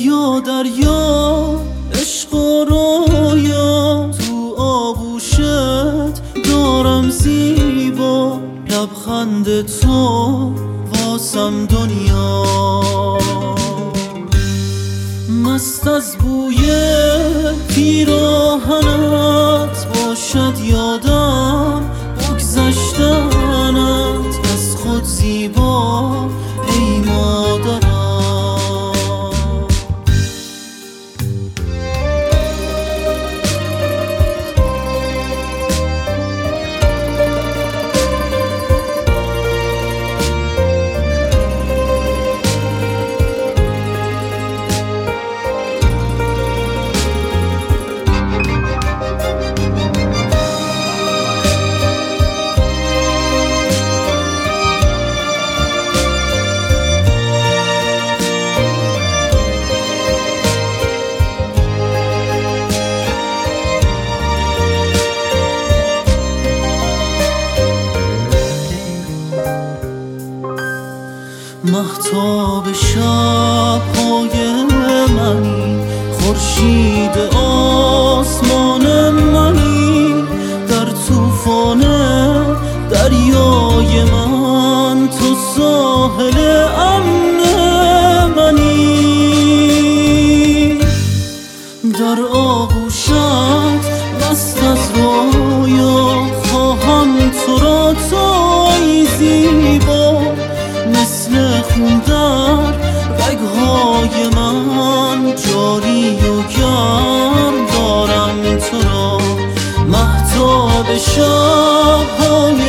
دریا دریا عشق و رویا، تو آغوشت دارم زیبا، لبخند تو واسم دنیا. مست از بوی پیراهنت باشد یادم بگذشتنت، از خود زیبا ای مادرم. مهتاب شب‌های منی، خورشید آسمان منی، در طوفان دریای من تو ساحل امن منی. در آغوشت مست از رویا خواهم تو را، تو ای زیبا، مثل خون در رگ‌های من جاری و گرم دارم تو را. مهتاب شب‌های